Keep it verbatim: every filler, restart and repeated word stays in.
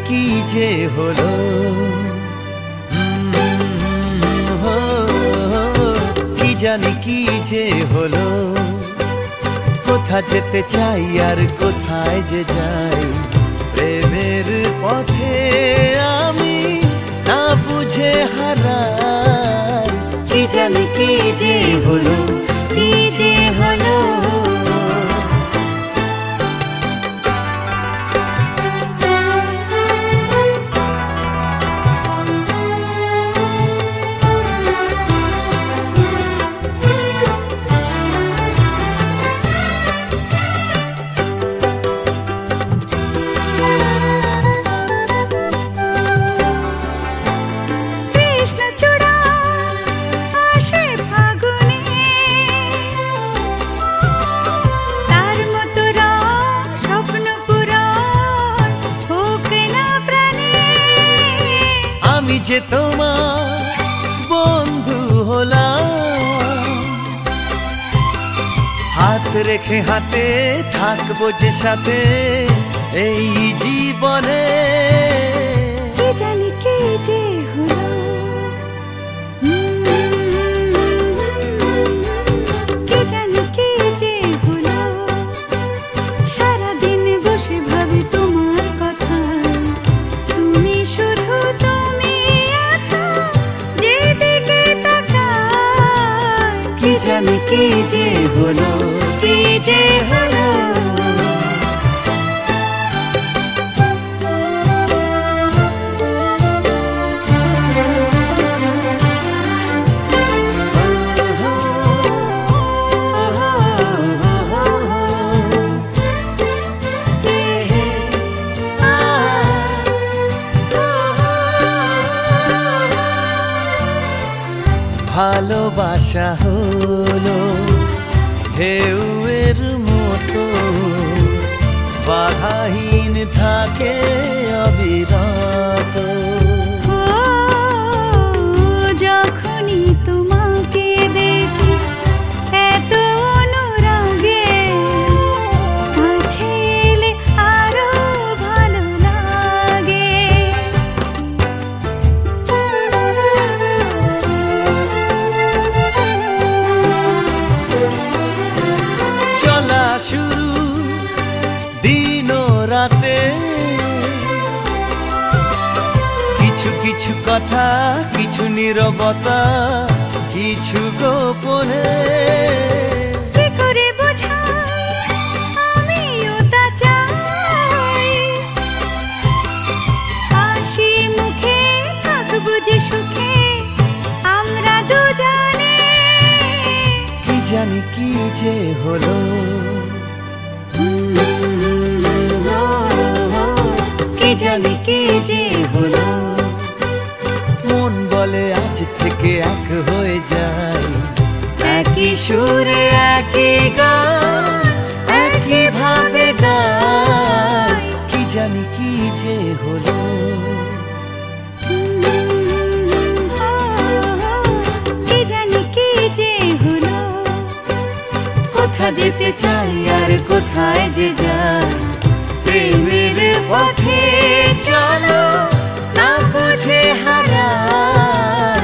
কি যে হলো, কি জানি কি যে হলো। কোথা যেতে চাই আর কোথায় যে যাই, প্রেমের পথে আমি না বুঝে হারাই। কি জানি কি যে হলো, কি যে হলো। আমি যে তোমার বন্ধু হলাম, হাত রেখে হাতে থাকবো যে সাথে এই জীবনে। কি জানি কি যে হলো, কি জানি কি যে হলো। সারাদিন বসে ভাবি তোমার কথা, তুমি শুধু তুমি আছো যেদিকে তাকাই। কি জানি কি যে হলো, কি যে হলো। ভালোবাসা হলো ঢেউয়ের মতো, বাধাহীন থাকে অবিরত। যখনই তোমাকে দেখি এত অনুরাগে, কাছে এলে আরো ভালো লাগে। চলা শুরু দিন রাতে, কিছু কিছু কথা, কিছু নীরবতা, কিছু গোপনে। কি করে বোঝাই আমিও তা চাই, হাসি মুখে থাকবো যে সুখে আমরা দুজনে। কি জানি কি যে হলো, কি জানি কি যে হলো। মন বলে আজ থেকে এক হয়ে যায়, একই সুরে একই গান একই ভাবে গায়। কি জানি কি যে হলো, কি জানি কি যে হলো। কোথা যেতে চাই আর কোথায় যে যাই, প্রেমের পথে চলো না বুঝে হারাই।